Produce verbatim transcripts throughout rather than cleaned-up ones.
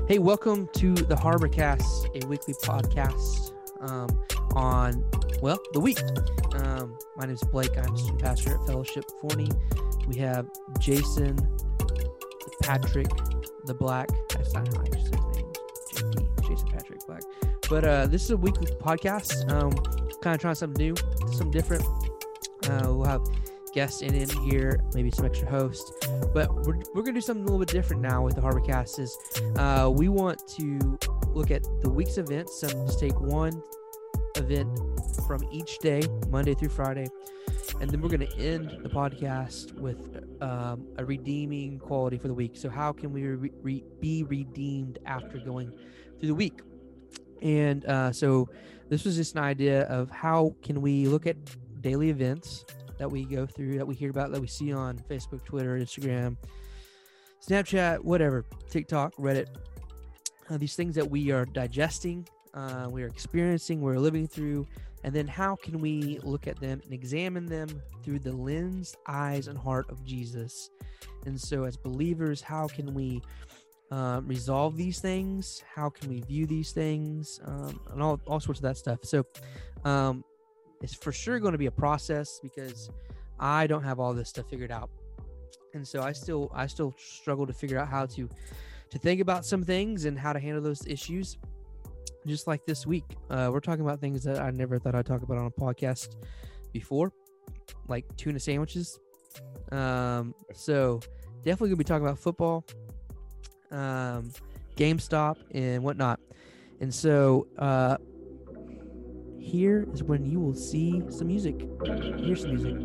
Hey, welcome to the HarborCast, a weekly podcast um, on, well, the week. Um, my name is Blake. I'm student pastor at Fellowship Forney. We have Jason, Patrick, the Black. That's not how I just said his name. J P, Jason Patrick Black. But uh, this is a weekly podcast. Um, kind of trying something new, something different. Uh, we'll have guests in in here, maybe some extra hosts, but we're, we're gonna do something a little bit different now with the HarborCast. Is uh, we want to look at the week's events. So just take one event from each day, Monday through Friday, and then we're gonna end the podcast with um, a redeeming quality for the week. So how can we re- re- be redeemed after going through the week? And uh, so this was just an idea of how can we look at daily events that we go through, that we hear about, that we see on Facebook, Twitter, Instagram, Snapchat, whatever, TikTok, Reddit, uh, these things that we are digesting, uh, we are experiencing, we're living through, and then how can we look at them and examine them through the lens, eyes, and heart of Jesus? And so as believers, how can we um, resolve these things? How can we view these things? Um, and all, all sorts of that stuff. So, um, it's for sure going to be a process because I don't have all this stuff figured out. And so I still I still struggle to figure out how to to think about some things and how to handle those issues. Just like this week, uh, we're talking about things that I never thought I'd talk about on a podcast before, like tuna sandwiches. Um, so definitely going to be talking about football, um, GameStop, and whatnot. And so uh, here is when you will see some music. Here's some music.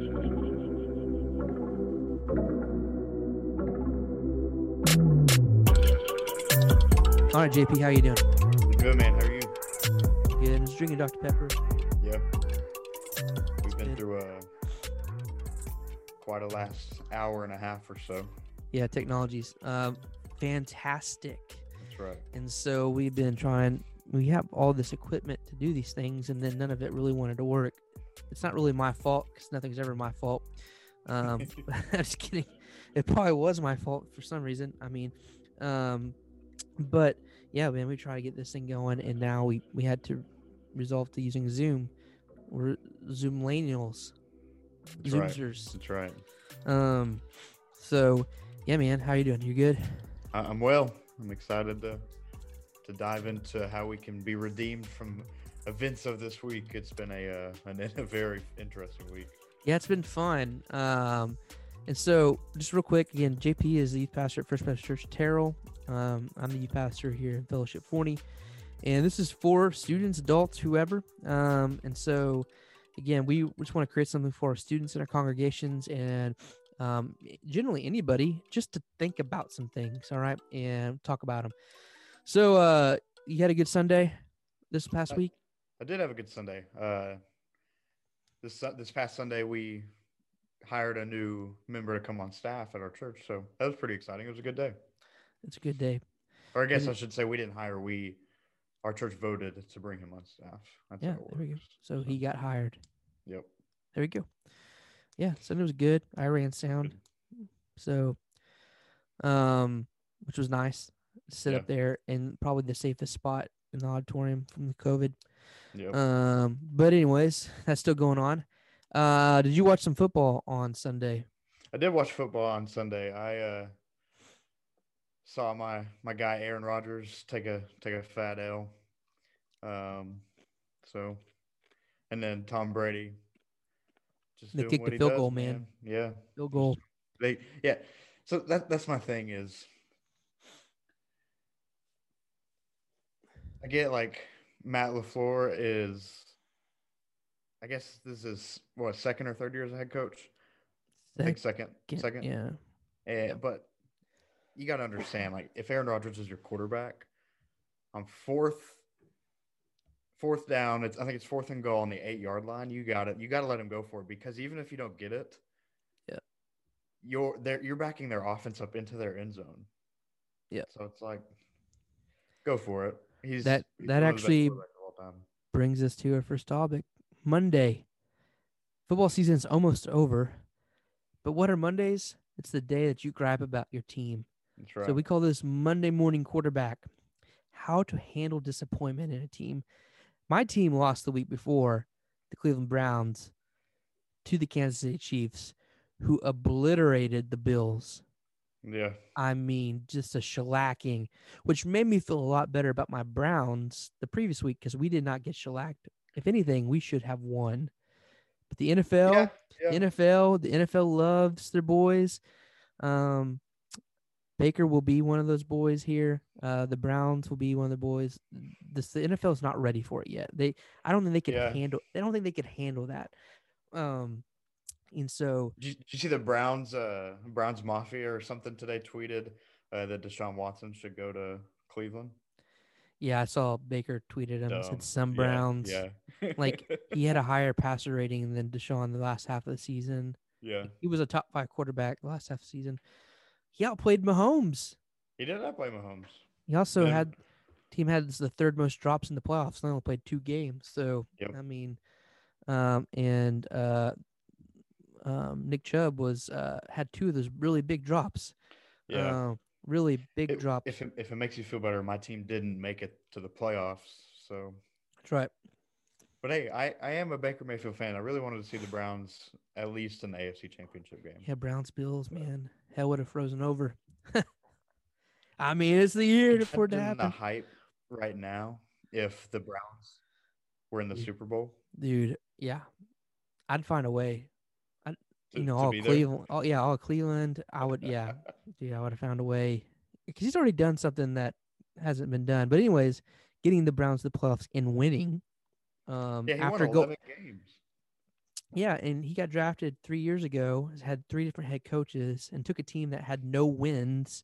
All right, J P, how you doing? Good, man. How are you? Good. I'm just drinking Doctor Pepper. Yeah. We've been good. through a quite a last hour and a half or so. Yeah, technologies. Um, fantastic. That's right. And so we've been trying. We have all this equipment to do these things, and then none of it really wanted to work. It's not really my fault because nothing's ever my fault. Um, I'm just kidding. It probably was my fault for some reason. I mean, um, but yeah, man, we tried to get this thing going, and now we, we had to resolve to using Zoom. We're Zoomlanials. That's right. Zoomsters. That's right. Um, so yeah, man, how you doing? You good? I- I'm well. I'm excited to to dive into how we can be redeemed from events of this week. It's been a uh, an, a very interesting week. Yeah, it's been fun. Um, and so just real quick, again, J P is the youth pastor at First Baptist Church Terrell. Um, I'm the youth pastor here in Fellowship Forney, and this is for students, adults, whoever. Um, and so again, we just want to create something for our students in our congregations and um, generally anybody just to think about some things. All right. And talk about them. So, uh, you had a good Sunday this past I, week? I did have a good Sunday. Uh, this this past Sunday, we hired a new member to come on staff at our church, so that was pretty exciting. It was a good day. It's a good day. Or I guess And I should say we didn't hire. We, our church voted to bring him on staff. That's yeah, how it there we go. works. So, So, he got hired. Yep. There we go. Yeah, Sunday was good. I ran sound, so um, which was nice. Sit Yeah. up there in probably the safest spot in the auditorium from the COVID. Yep. Um, but anyways, that's still going on. Uh, did you watch some football on Sunday? I did watch football on Sunday. I uh, saw my my guy Aaron Rodgers take a take a fat L. Um, so, and then Tom Brady just They doing kicked what the he field does, goal, man. man. Yeah, Field goal. they yeah. So that that's my thing is, I get like Matt LaFleur is, I guess this is what second or third year as a head coach. I think second, second. Yeah. And, but you got to understand, like, if Aaron Rodgers is your quarterback on fourth, fourth down, it's I think it's fourth and goal on the eight yard line. You got it. You got to let him go for it because even if you don't get it, yeah, you're there. You're backing their offense up into their end zone. Yeah. So it's like, go for it. He's that he's that one of the best actually quarterbacks of all time. brings us to our first topic. Monday. Football season's almost over. But what are Mondays? It's the day that you gripe about your team. That's right. So we call this Monday morning quarterback. how to handle disappointment in a team. My team lost the week before, the Cleveland Browns, to the Kansas City Chiefs, who obliterated the Bills. Yeah. I mean, just a shellacking, which made me feel a lot better about my Browns the previous week because we did not get shellacked. If anything, we should have won. But the N F L, Yeah. Yeah. the N F L, the N F L loves their boys. Um, Baker will be one of those boys here. Uh, the Browns will be one of the boys. This the N F L is not ready for it yet. They, I don't think they could Yeah. handle. They don't think they could handle that. Um, and so Did you, did you see the Browns, uh, Browns Mafia or something today tweeted uh, that Deshaun Watson should go to Cleveland? yeah, I saw Baker tweeted him. Said Dumb. some Yeah. Browns. Yeah. Like he had a higher passer rating than Deshaun the last half of the season. Yeah. He was a top five quarterback the last half of the season. He outplayed Mahomes. He did not play Mahomes. He also Yeah. had team had the third most drops in the playoffs. They only played two games. So Yep. I mean, um, and uh, um, Nick Chubb was uh, had two of those really big drops. Yeah. Uh, really big It- drops. If it, if it makes you feel better, my team didn't make it to the playoffs. So, That's right. but hey, I, I am a Baker Mayfield fan. I really wanted to see the Browns at least in the A F C Championship game. Yeah, Browns Bills, man, hell would have frozen over. I mean, it's the year for it to Imagine the happen, hype right now if the Browns were in the Dude. Super Bowl. dude. Yeah, I'd find a way. I, To, you know, to all be there. Cleveland. Oh yeah, all Cleveland. I would. Yeah, dude. I would have found a way because he's already done something that hasn't been done. But anyways, getting the Browns to the playoffs and winning. Um, Yeah, he after won go. eleven games. Yeah, and he got drafted three years ago. Has had three different head coaches and took a team that had no wins.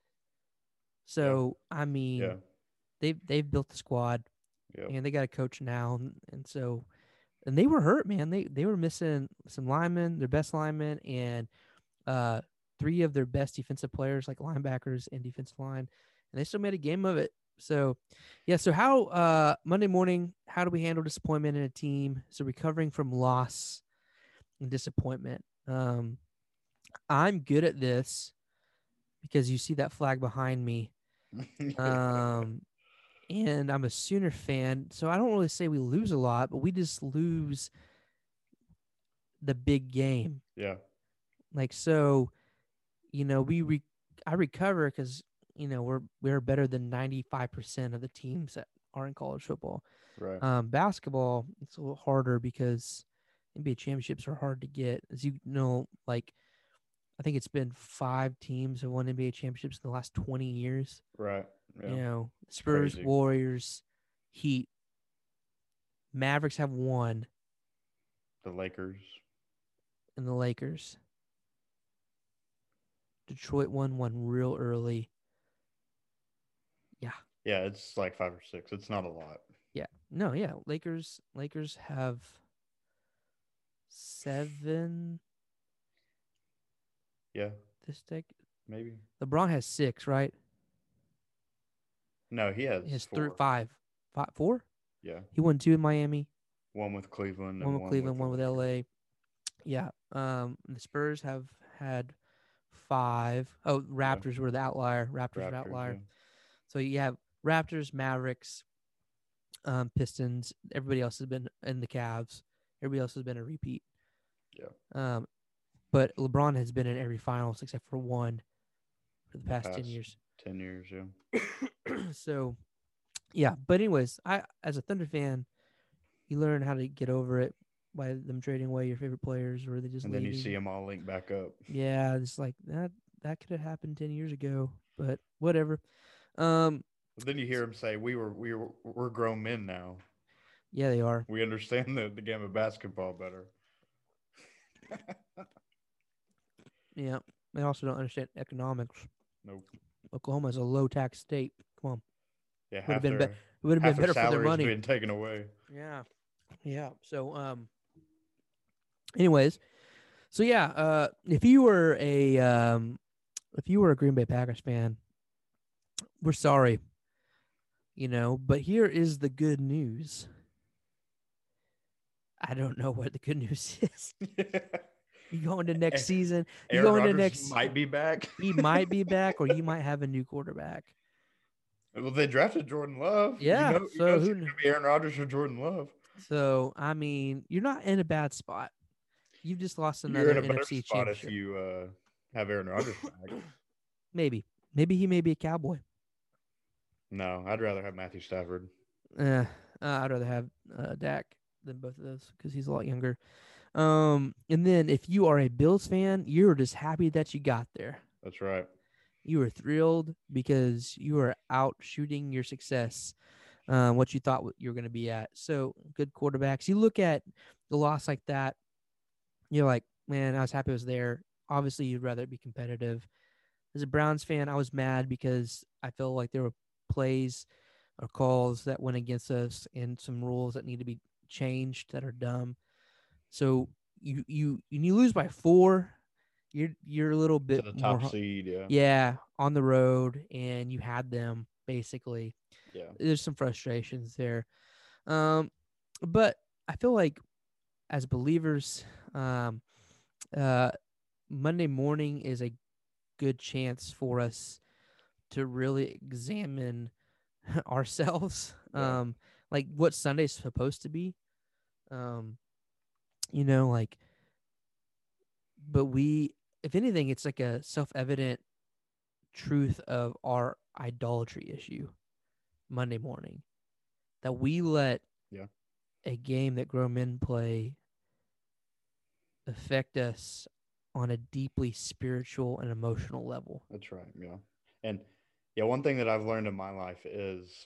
So I mean, Yeah. they've they've built the squad. Yep. And they got a coach now, and, and so, and they were hurt, man. They they were missing some linemen, their best linemen, and uh, three of their best defensive players, like linebackers and defensive line, and they still made a game of it. So, yeah. So how uh, Monday morning? How do we handle disappointment in a team? So recovering from loss and disappointment. Um, I'm good at this because you see that flag behind me. Um, and I'm a Sooner fan, so I don't really say we lose a lot, but we just lose the big game. Yeah. Like so, you know, we re- I recover because you know we're we're better than ninety-five percent of the teams that are in college football. Right. Um, basketball, it's a little harder because N B A championships are hard to get, as you know. Like I think it's been five teams have won N B A championships in the last twenty years. Right. Yeah. You know, Spurs, Crazy. Warriors, Heat, Mavericks have one, The Lakers. and the Lakers. Detroit won one real early. Yeah. Yeah, it's like five or six. It's not a lot. Yeah. No, yeah. Lakers Lakers have seven Yeah, this deck. maybe. LeBron has six, right? No, he has, He has four. three, five. Five, four? Yeah, He won two in Miami, one with Cleveland, one and with Cleveland, the one with Lakers. L A. Yeah. Um, the Spurs have had five. Oh, Raptors were the outlier. Raptors, were the Raptors, outlier. yeah. So you have Raptors, Mavericks, um, Pistons. Everybody else has been in the Cavs. Everybody else has been a repeat. Yeah. Um, but LeBron has been in every finals except for one for the past, Past ten years. Ten years, yeah. So, yeah. But anyways, I as a Thunder fan, you learn how to get over it by them trading away your favorite players, or they just And leaving. then you see them all linked back up. Yeah, it's like that. That could have happened ten years ago, but whatever. Um, But then you hear them say, "We were, we were, we're grown men now. yeah, they are. We understand the, the game of basketball better." Yeah, they also don't understand economics. Nope. Oklahoma is a low tax state. Come on, Yeah, would have half been their, be- it would have half been better their for their salaries money. being taken away. Yeah, yeah. So, um, anyways, so yeah, uh, if you were a um, if you were a Green Bay Packers fan, we're sorry, you know. But here is the good news. I don't know what the good news is. You go into next season. You Aaron go into Rodgers next. might be back. He might be back, or he might have a new quarterback. Well, they drafted Jordan Love. You Yeah. know, you know So it's who? going kn- to be Aaron Rodgers or Jordan Love. So I mean, you're not in a bad spot. You've just lost You're in another a better N F C spot if championship. you uh, have Aaron Rodgers back. Maybe. Maybe he may be a Cowboy. No, I'd rather have Matthew Stafford. Uh, uh, I'd rather have uh, Dak than both of those because he's a lot younger. Um, and then if you are a Bills fan, you're just happy that you got there. That's right. You were thrilled because you are out shooting your success, um, what you thought you were going to be at. So good quarterbacks. You look at the loss like that, you're like, man, I was happy I was there. Obviously, you'd rather it be competitive. As a Browns fan, I was mad because I felt like there were plays or calls that went against us and some rules that need to be changed that are dumb. So you you you lose by four, you're you're a little To bit the top more, seed, yeah. yeah, on the road, and you had them basically. Yeah. There's some frustrations there, um, but I feel like as believers, um, uh, Monday morning is a good chance for us to really examine ourselves, Yeah. um, like what Sunday's supposed to be. Um, you know, like, but we, if anything, it's like a self-evident truth of our idolatry issue Monday morning that we let Yeah. a game that grown men play affect us on a deeply spiritual and emotional level. That's right. Yeah. And yeah, one thing that I've learned in my life is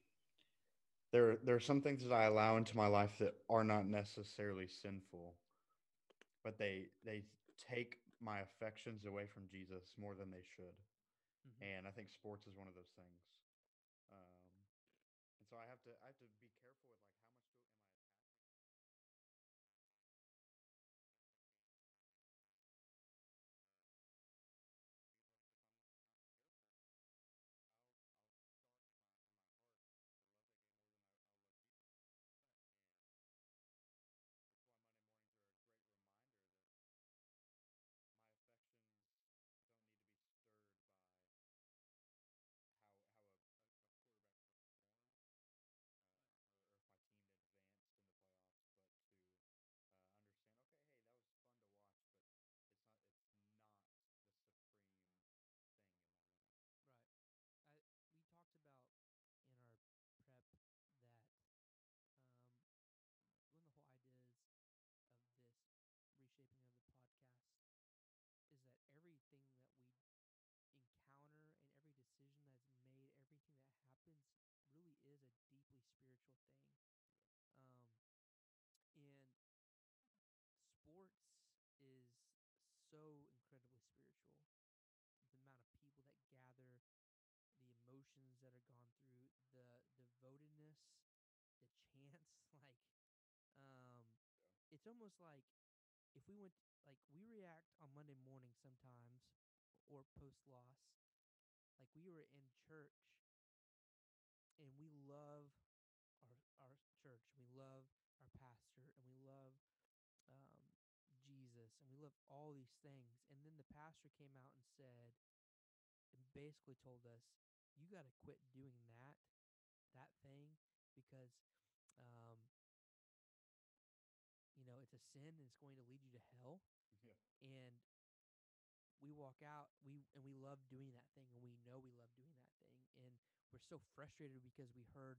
there there are some things that I allow into my life that are not necessarily sinful, but they they take my affections away from Jesus more than they should. Mm-hmm. And I think sports is one of those things. Um, and so I have to I have to be careful with like how much go, am I Right. I, we talked about in our prep that um, one of the whole ideas of this reshaping of the podcast is that everything that we encounter and every decision that's made, everything that happens really is a deeply spiritual thing. Um, and sports is so incredibly spiritual. The amount of people that gather, the emotions that are gone through, the devotedness, the chants, like um, it's almost like if we went like we react on Monday morning sometimes or post loss, like we were in church and we love our our church, we love our pastor, and we love um, Jesus, and we love all these things. And then the pastor came out and said, and basically told us, you got to quit doing that, that thing, because, um, you know, it's a sin and it's going to lead you to hell. Yeah. And we walk out, we and we love doing that thing, and we know we love doing that thing, and we're so frustrated because we heard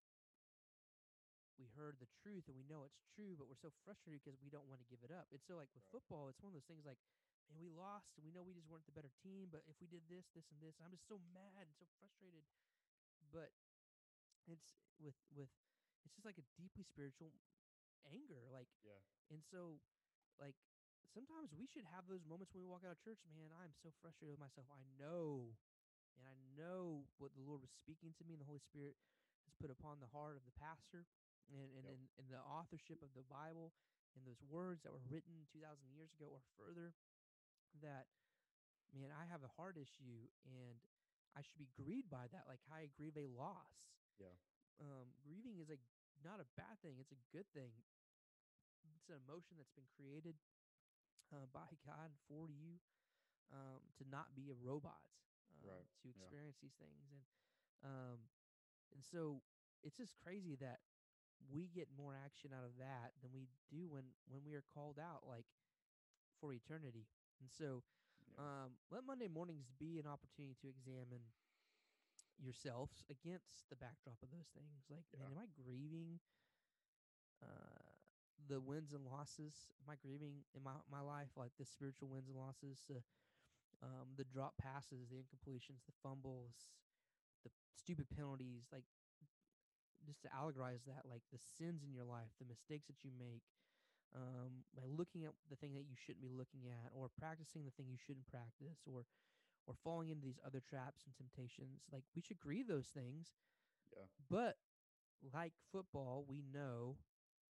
we heard the truth and we know it's true, but we're so frustrated because we don't want to give it up. It's so like with Right. football, it's one of those things like, man, we lost and we know we just weren't the better team, but if we did this, this, and this, I'm just so mad and so frustrated. But it's with with it's just like a deeply spiritual anger, like, Yeah. and so like sometimes we should have those moments when we walk out of church. Man, I'm so frustrated with myself. I know, and I know what the Lord was speaking to me, and the Holy Spirit has put upon the heart of the pastor, and and Yep. in, in the authorship of the Bible, and those words that were written two thousand years ago or further. That, man, I have a heart issue, and I should be grieved by that, like how I grieve a loss. Yeah. Um, grieving is a not a bad thing; it's a good thing. It's an emotion that's been created uh, by God for you, um, to not be a robot, um, Right. to Yeah. experience these things. And Um, and so it's just crazy that we get more action out of that than we do when when we are called out like for eternity. And so Yeah. um, let Monday mornings be an opportunity to examine yourselves against the backdrop of those things. Like, man, Yeah. am I grieving uh, the wins and losses? Am I grieving in my, my life, like the spiritual wins and losses, uh, um, the drop passes, the incompletions, the fumbles, the stupid penalties, like just to allegorize that, like the sins in your life, the mistakes that you make, um, by looking at the thing that you shouldn't be looking at, or practicing the thing you shouldn't practice, or or falling into these other traps and temptations. Like we should grieve those things, Yeah. but like football, we know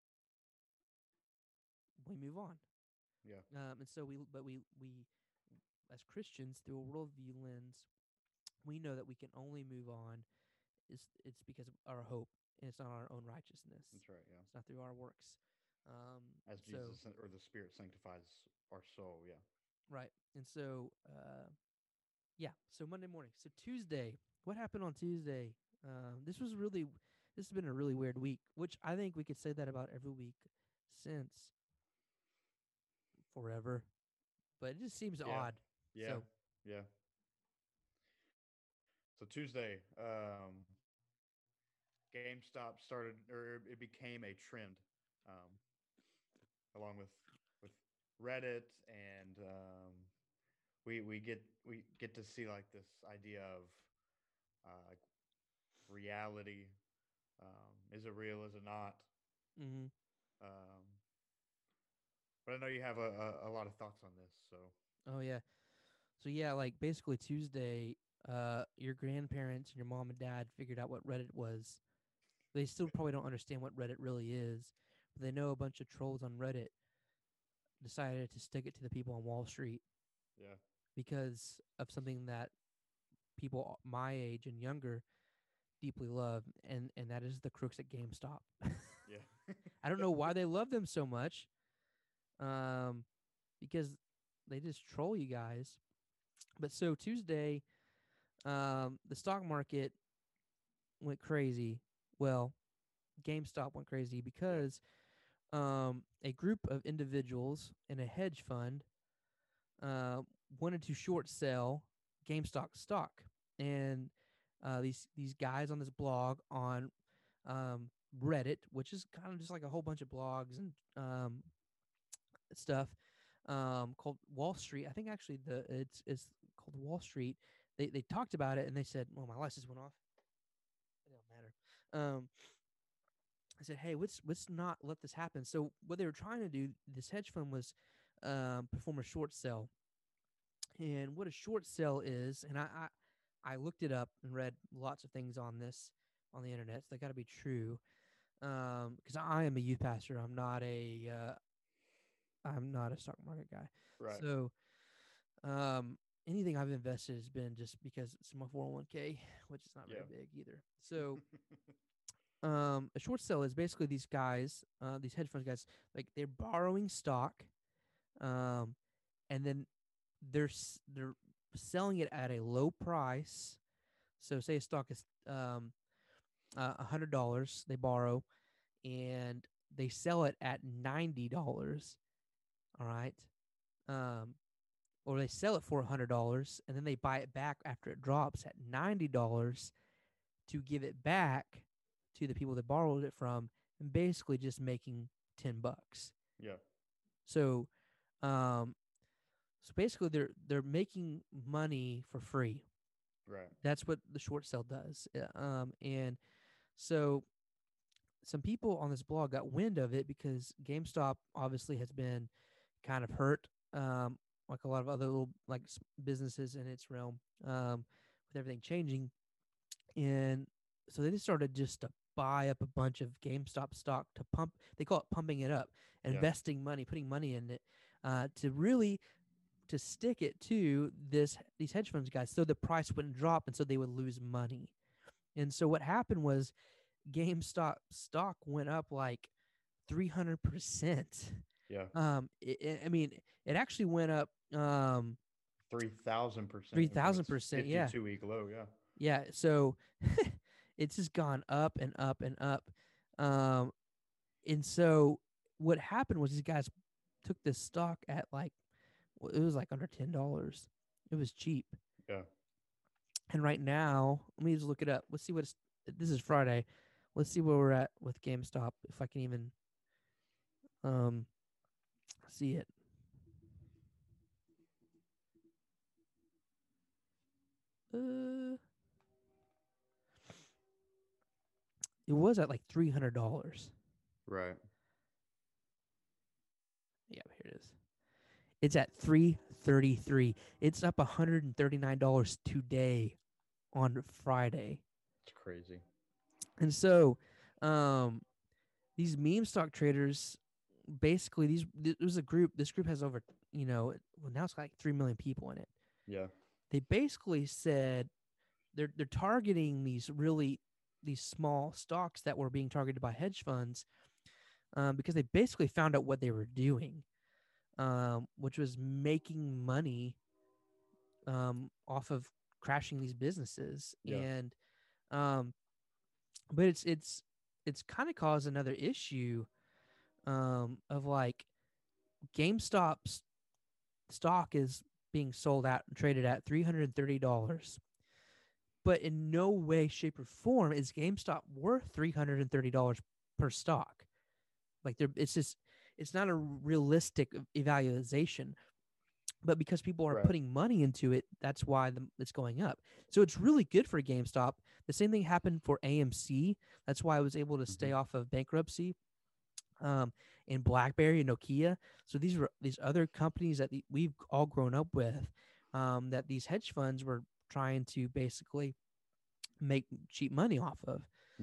we move on. Yeah. Um, and so we, but we we as Christians through a worldview lens, we know that we can only move on is it's because of our hope, and it's not our own righteousness. That's right. Yeah. It's not through our works. Um, As so Jesus or the Spirit sanctifies our soul. Yeah. right, and so uh, yeah. So Monday morning. So Tuesday, what happened on Tuesday? Um, this was really, this has been a really weird week, which I think we could say that about every week since forever, but it just seems Yeah. odd. Yeah. So Yeah. So Tuesday, um, GameStop started, or it became a trend, um, along with with Reddit, and um, we we get we get to see like this idea of uh, like reality. Um, is it real? Is it not? hmm Um, but I know you have a, a, a lot of thoughts on this. So oh yeah, so yeah, like basically Tuesday, uh, your grandparents and your mom and dad figured out what Reddit was. They still probably don't understand what Reddit really is, but they know a bunch of trolls on Reddit decided to stick it to the people on Wall Street yeah, because of something that people my age and younger deeply love, and and that is the crooks at GameStop. yeah, I don't know why they love them so much, um, because they just troll you guys. But so Tuesday, um, the stock market went crazy. Well, GameStop went crazy yeah, because um, a group of individuals in a hedge fund uh, wanted to short sell GameStop stock, and uh, these these guys on this blog on um, Reddit, which is kind of just like a whole bunch of blogs and um, stuff, um, called Wall Street. I think actually the it's it's called Wall Street. They they talked about it and they said, "Well, my license went off. It don't matter." Um, I said, "Hey, let's let's not let this happen." So what they were trying to do, this hedge fund was um, perform a short sell. And what a short sell is, and I, I I looked it up and read lots of things on this on the internet. So they got to be true. Um, because I am a youth pastor. I'm not a uh, I'm not a stock market guy. right, So um, anything I've invested has been just because it's my four oh one k, which is not very yeah, big either. So um, a short sell is basically these guys, uh, these hedge fund guys, like they're borrowing stock, um, and then they're they're selling it at a low price. So say a stock is um uh, a hundred dollars, they borrow and they sell it at ninety dollars. All right, um, or they sell it for a hundred dollars and then they buy it back after it drops at ninety dollars to give it back to the people that borrowed it from, and basically just making ten bucks. yeah, So, um, so basically they're they're making money for free. right, That's what the short sell does. Uh, Um, and so some people on this blog got wind of it because GameStop obviously has been kind of hurt, um, like a lot of other little like businesses in its realm, um, with everything changing. And so they just started just to buy up a bunch of GameStop stock to pump. They call it pumping it up, yeah, investing money, putting money in it, uh, to really to stick it to this these hedge funds guys, so the price wouldn't drop, and so they would lose money. And so what happened was GameStop stock went up like three hundred percent. yeah. Um, it, I mean, it actually went up um Three thousand percent from its three thousand percent. Yeah. fifty-two week low. Yeah, Yeah, so it's just gone up and up and up. Um, and so what happened was these guys took this stock at like, well, it was like under ten dollars. It was cheap. Yeah. And right now, let me just look it up. Let's see what it's, this is Friday. Let's see where we're at with GameStop. If I can even um see it. Uh, it was at like three hundred dollars. Right. Yeah, here it is. It's at three thirty-three. It's up one hundred thirty-nine dollars today on Friday. It's crazy. And so, um, these meme stock traders, basically, these there's a group. This group has over, you know, well now it's got like three million people in it. Yeah. They basically said they're they're targeting these really these small stocks that were being targeted by hedge funds, um, because they basically found out what they were doing, um, which was making money um, off of crashing these businesses. Yeah. And um, but it's it's it's kind of caused another issue, um, of like GameStop's stock is being sold out and traded at three hundred thirty dollars. But in no way, shape, or form is GameStop worth three hundred thirty dollars per stock. Like there, it's just it's not a realistic evaluation. But because people are Right. putting money into it, that's why the, it's going up. So it's really good for GameStop. The same thing happened for A M C. That's why I was able to stay Mm-hmm. off of bankruptcy. Um, and BlackBerry and Nokia. So these were these other companies that the, we've all grown up with, um, that these hedge funds were trying to basically make cheap money off of.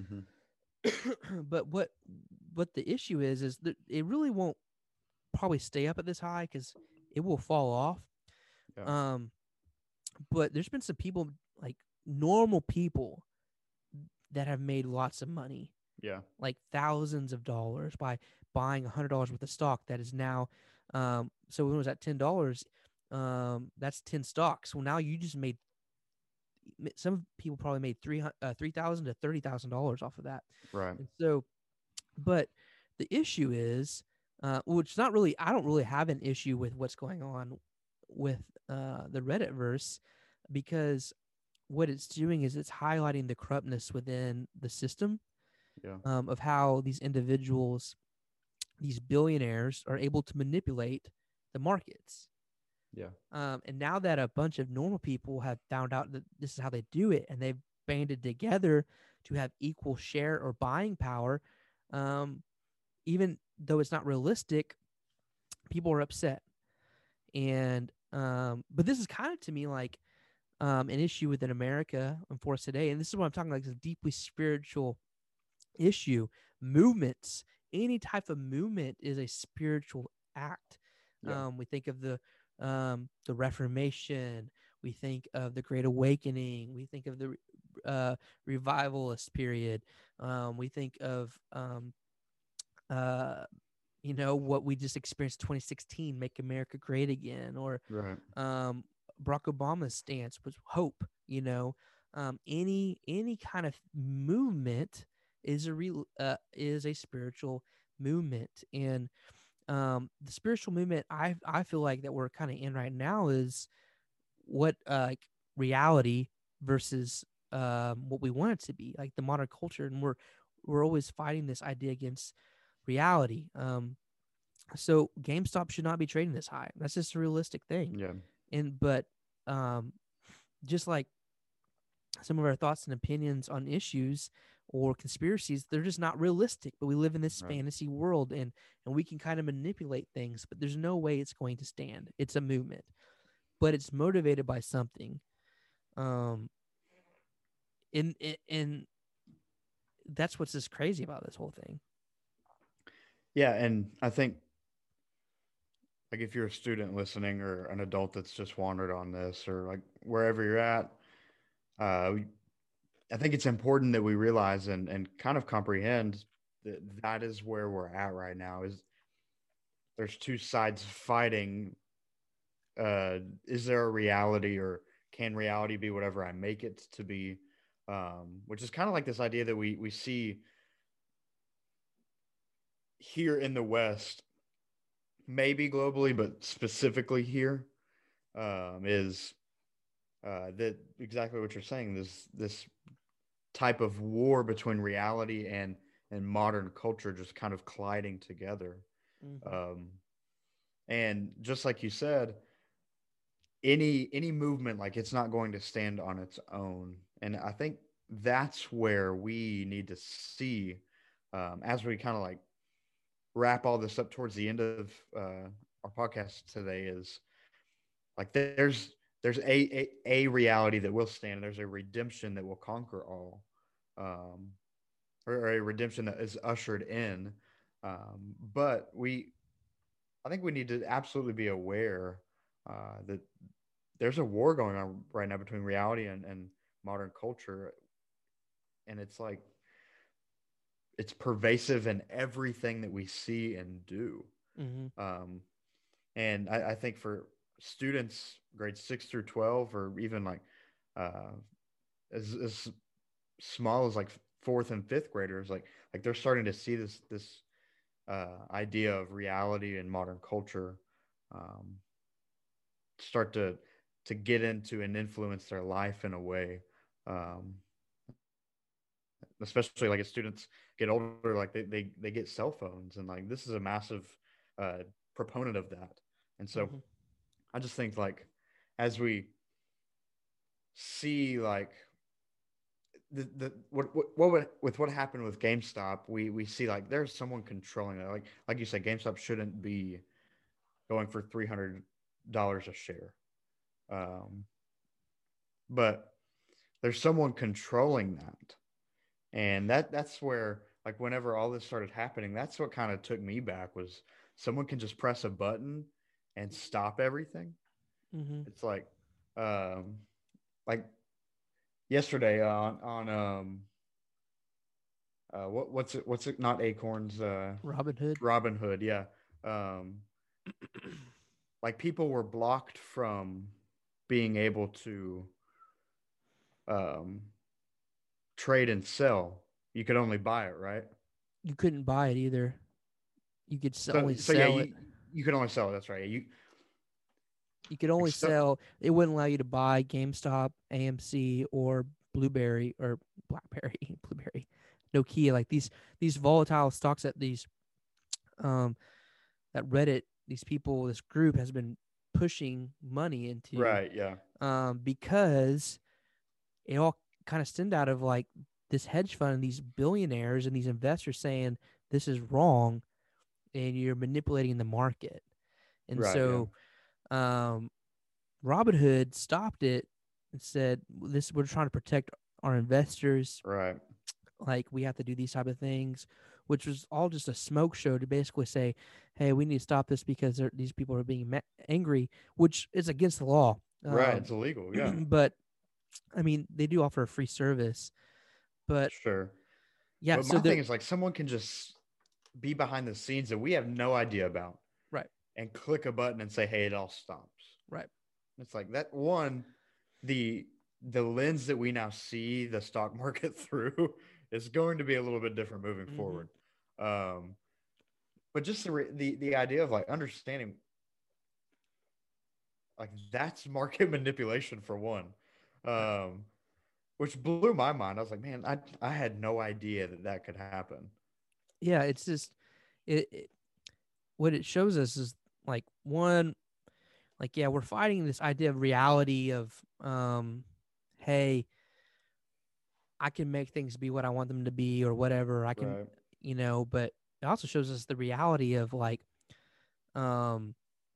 Mm-hmm. But what what the issue is is that it really won't probably stay up at this high because it will fall off. Yeah. Um, but there's been some people, like normal people, that have made lots of money, Yeah. like thousands of dollars by buying a hundred dollars worth of stock that is now, um, so when it was at ten dollars, um, that's ten stocks. Well, now you just made, some people probably made three uh, three thousand to thirty thousand dollars off of that. Right. And so, but the issue is, uh, which not really, I don't really have an issue with what's going on with uh, the Redditverse, because what it's doing is it's highlighting the corruptness within the system, Yeah. um, of how these individuals, these billionaires, are able to manipulate the markets. Yeah. Um, and now that a bunch of normal people have found out that this is how they do it, and they've banded together to have equal share or buying power, um, even though it's not realistic, people are upset. And um, but this is kind of to me like um, an issue within America and for us today. And this is what I'm talking like, this deeply spiritual issue. Movements, any type of movement is a spiritual act. Yeah. Um, we think of the um, the Reformation. We think of the Great Awakening. We think of the uh, revivalist period. Um, we think of um, uh, you know, what we just experienced twenty sixteen, Make America Great Again, or Right. um, Barack Obama's stance was hope. You know, um, any any kind of movement is a real uh, is a spiritual movement. And um, the spiritual movement I I feel like that we're kind of in right now is what uh, like reality versus um, what we want it to be, like the modern culture, and we're we're always fighting this idea against reality. Um, so GameStop should not be trading this high. That's just a realistic thing. Yeah. And but um, just like some of our thoughts and opinions on issues or conspiracies, they're just not realistic. But we live in this Right. fantasy world, and and we can kind of manipulate things. But there's no way it's going to stand. It's a movement, but it's motivated by something. Um, and and that's what's just crazy about this whole thing. Yeah, and I think like if you're a student listening or an adult that's just wandered on this or like wherever you're at, uh, we, I think it's important that we realize and, and kind of comprehend that that is where we're at right now. Is there's two sides fighting. Uh, is there a reality, or can reality be whatever I make it to be? um, which is kind of like this idea that we we see here in the West, maybe globally, but specifically here, um, is uh, that exactly what you're saying. This this type of war between reality and and modern culture just kind of colliding together. Mm-hmm. Um, and just like you said, any any movement, like, it's not going to stand on its own. And I think that's where we need to see, um, as we kind of like wrap all this up towards the end of uh, our podcast today, is like there's there's a, a a reality that will stand. There's a redemption that will conquer all, um, or, or a redemption that is ushered in. Um, but we, I think we need to absolutely be aware uh, that there's a war going on right now between reality and, and modern culture, and it's like it's pervasive in everything that we see and do. Mm-hmm. Um, and I, I think for students grades six through twelve, or even like uh, as, as small as like fourth and fifth graders, like like they're starting to see this this uh, idea of reality and modern culture um, start to to get into and influence their life in a way, um, especially like as students get older, like they, they they get cell phones, and like this is a massive uh, proponent of that. And so Mm-hmm. I just think, like, as we see, like, the, the what, what what would, with what happened with GameStop, we we see like there's someone controlling it. Like like you said, GameStop shouldn't be going for three hundred dollars a share, um, but there's someone controlling that, and that that's where, like, whenever all this started happening, that's what kind of took me back, was someone can just press a button and stop everything. Mm-hmm. It's like, um, like yesterday on on um uh what what's it what's it not Acorns, uh Robin Hood. Robin Hood, yeah. Um like people were blocked from being able to um trade and sell. You could only buy it, right? You couldn't buy it either. You could s- So only so yeah, sell it. you you could only sell it, that's right. You You could like only so, sell. It wouldn't allow you to buy GameStop, A M C, or Blueberry or BlackBerry, Blueberry, Nokia. Like these these volatile stocks that these um that Reddit, these people, this group has been pushing money into, right, yeah. um because it all kind of stemmed out of like this hedge fund, these billionaires and these investors saying this is wrong and you're manipulating the market. And Right, yeah. so um Robinhood stopped it and said, "This we're trying to protect our investors. Right. Like we have to do these type of things," which was all just a smoke show to basically say, "Hey, we need to stop this because these people are being ma- angry," which is against the law. Right, Um, it's illegal, yeah. but I mean, they do offer a free service. But Sure. yeah, But so my they're thing is, like, someone can just be behind the scenes that we have no idea about right, and click a button and say, "Hey, it all stops." right. It's like that one, the the lens that we now see the stock market through is going to be a little bit different moving Mm-hmm. forward. Um, but just the re- the the idea of like understanding, like, that's market manipulation for one, Right. um, which blew my mind. I was like, man, I I had no idea that that could happen. Yeah, it's just it, it. What it shows us is like one, like yeah, we're fighting this idea of reality of um, hey, I can make things be what I want them to be or whatever. I can, Right. you know, but it also shows us the reality of like, um,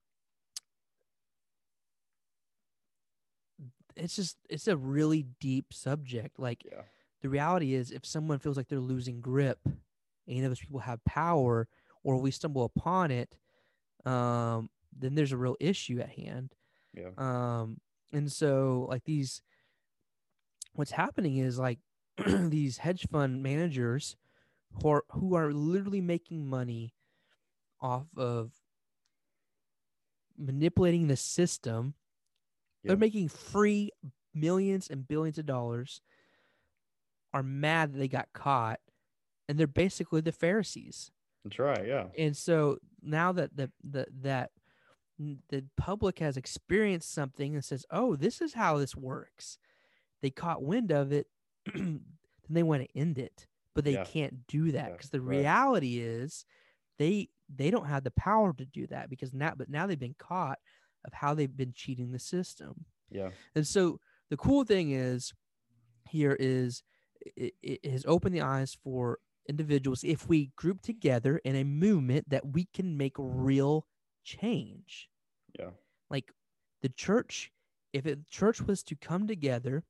it's just, it's a really deep subject. Like, Yeah. the reality is if someone feels like they're losing grip, any of those people have power, or we stumble upon it, um, then there's a real issue at hand. Yeah. Um, and so, like, these, what's happening is like these hedge fund managers who are, who are literally making money off of manipulating the system. They're Yeah. making free millions and billions of dollars are mad that they got caught, and they're basically the Pharisees. That's right. Yeah. And so now that the the that the public has experienced something and says, "Oh, this is how this works," they caught wind of it, then they want to end it, but they Yeah. can't do that Yeah. because the Right. reality is they they don't have the power to do that because now, but now they've been caught of how they've been cheating the system. Yeah. And so the cool thing is here is it, it has opened the eyes for individuals if we group together in a movement that we can make real change. Yeah. Like the church, if the church was to come together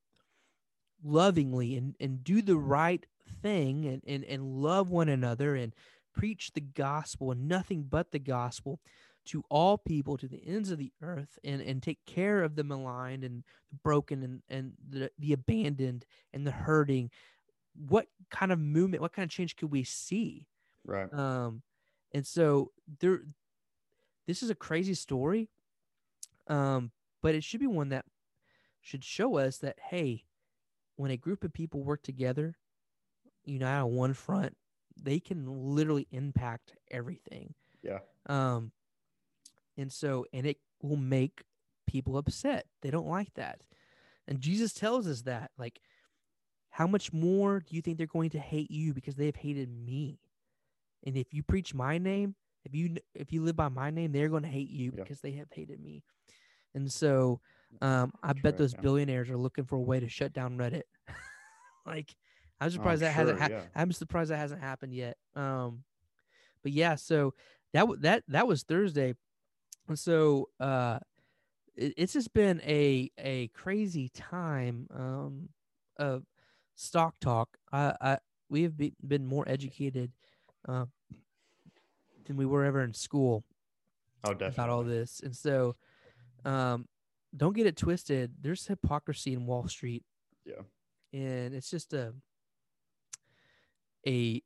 lovingly and, and do the right thing and, and, and love one another and preach the gospel and nothing but the gospel to all people to the ends of the earth and, and take care of the maligned and the broken and, and the, the abandoned and the hurting, what kind of movement, what kind of change could we see? Right. Um, and so there, this is a crazy story, um, but it should be one that should show us that, hey, when a group of people work together, unite on one front, they can literally impact everything. Yeah. Um, and so, and it will make people upset. They don't like that. And Jesus tells us that, like, how much more do you think they're going to hate you because they've hated me? And if you preach my name, if you if you live by my name, they're going to hate you Yeah. because they have hated me. And so, um, I That's bet right, those yeah. billionaires are looking for a way to shut down Reddit. Like, I'm I'm surprised that sure. hasn't. Ha- Yeah. I'm surprised that hasn't happened yet. Um, but yeah, so that w- that that was Thursday, and so uh, it, it's just been a a crazy time um of stock talk. I, I we have be, been more educated uh, than we were ever in school Oh, about all definitely. this, and so um, don't get it twisted. There's hypocrisy in Wall Street, Yeah. and it's just a a